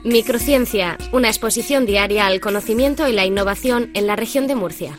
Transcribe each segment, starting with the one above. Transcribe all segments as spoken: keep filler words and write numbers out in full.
Microciencia, una exposición diaria al conocimiento y la innovación en la región de Murcia.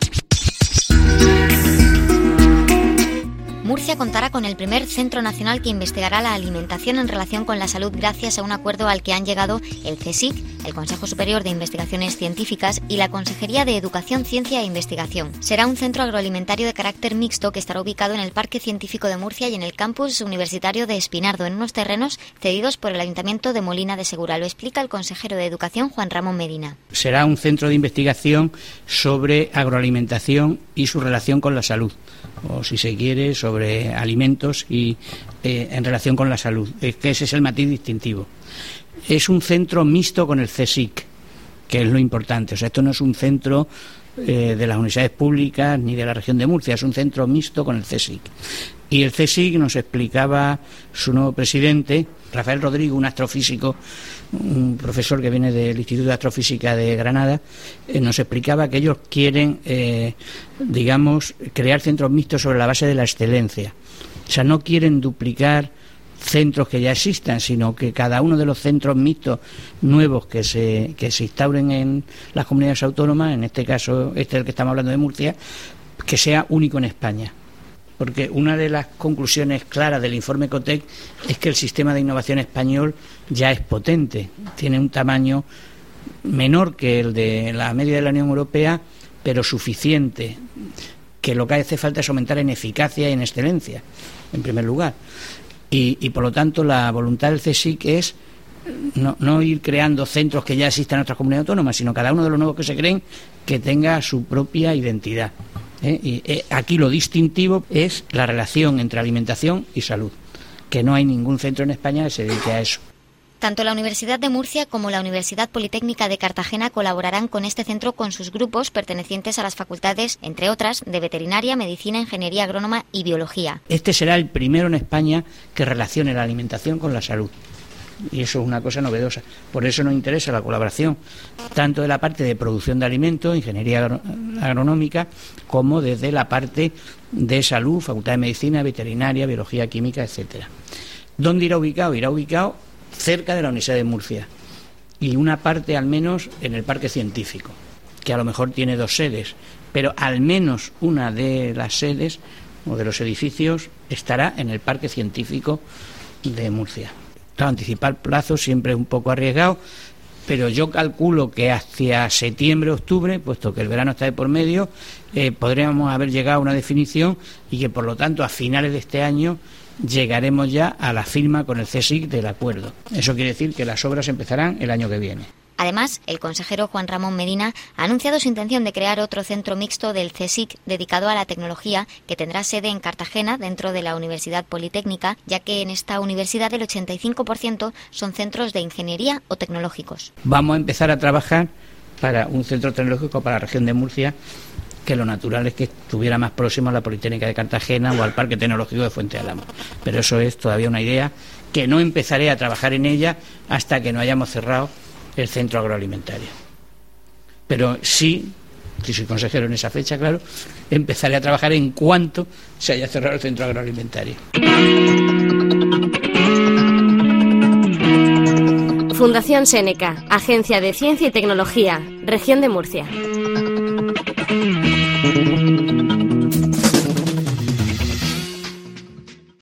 Murcia contará con el primer centro nacional que investigará la alimentación en relación con la salud gracias a un acuerdo al que han llegado el CSIC, el Consejo Superior de Investigaciones Científicas, y la Consejería de Educación, Ciencia e Investigación. Será un centro agroalimentario de carácter mixto que estará ubicado en el Parque Científico de Murcia y en el campus universitario de Espinardo, en unos terrenos cedidos por el Ayuntamiento de Molina de Segura. Lo explica el consejero de Educación, Juan Ramón Medina. Será un centro de investigación sobre agroalimentación y su relación con la salud, o si se quiere, sobre alimentos y eh, en relación con la salud. Es que ese es el matiz distintivo. Es un centro mixto con el CSIC, que es lo importante. O sea, esto no es un centro eh, de las universidades públicas ni de la región de Murcia, es un centro mixto con el CSIC. Y el CSIC, nos explicaba su nuevo presidente, Rafael Rodrigo, un astrofísico, un profesor que viene del Instituto de Astrofísica de Granada, eh, nos explicaba que ellos quieren, eh, digamos, crear centros mixtos sobre la base de la excelencia. O sea, no quieren duplicar centros que ya existan, sino que cada uno de los centros mixtos nuevos que se, que se instauren en las comunidades autónomas, en este caso, este del que estamos hablando de Murcia, que sea único en España. Porque una de las conclusiones claras del informe COTEC es que el sistema de innovación español ya es potente, tiene un tamaño menor que el de la media de la Unión Europea, pero suficiente, que lo que hace falta es aumentar en eficacia y en excelencia, en primer lugar. Y, y por lo tanto la voluntad del CSIC es no, no ir creando centros que ya existan en otras comunidades autónomas, sino cada uno de los nuevos que se creen que tenga su propia identidad. ¿Eh? Y eh, aquí lo distintivo es la relación entre alimentación y salud, que no hay ningún centro en España que se dedique a eso. Tanto la Universidad de Murcia como la Universidad Politécnica de Cartagena colaborarán con este centro con sus grupos pertenecientes a las facultades, entre otras, de Veterinaria, Medicina, Ingeniería Agrónoma y Biología. Este será el primero en España que relacione la alimentación con la salud. Y eso es una cosa novedosa. Por eso nos interesa la colaboración tanto de la parte de producción de alimentos, ingeniería agronómica, como desde la parte de salud, Facultad de Medicina, Veterinaria, Biología Química, etcétera. ¿Dónde irá ubicado? Irá ubicado cerca de la Universidad de Murcia y una parte al menos en el Parque Científico, que a lo mejor tiene dos sedes, pero al menos una de las sedes o de los edificios estará en el Parque Científico de Murcia. Claro, anticipar plazos siempre es un poco arriesgado, pero yo calculo que hacia septiembre, octubre, puesto que el verano está de por medio, eh, podríamos haber llegado a una definición y que por lo tanto a finales de este año llegaremos ya a la firma con el CSIC del acuerdo. Eso quiere decir que las obras empezarán el año que viene. Además, el consejero Juan Ramón Medina ha anunciado su intención de crear otro centro mixto del CSIC dedicado a la tecnología que tendrá sede en Cartagena dentro de la Universidad Politécnica, ya que en esta universidad el ochenta y cinco por ciento son centros de ingeniería o tecnológicos. Vamos a empezar a trabajar para un centro tecnológico para la región de Murcia, que lo natural es que estuviera más próximo a la Politécnica de Cartagena o al Parque Tecnológico de Fuente Álamo. Pero eso es todavía una idea que no empezaré a trabajar en ella hasta que no hayamos cerrado el centro agroalimentario. Pero sí, si soy consejero en esa fecha, claro, empezaré a trabajar en cuanto se haya cerrado el centro agroalimentario. Fundación Seneca, Agencia de Ciencia y Tecnología, Región de Murcia.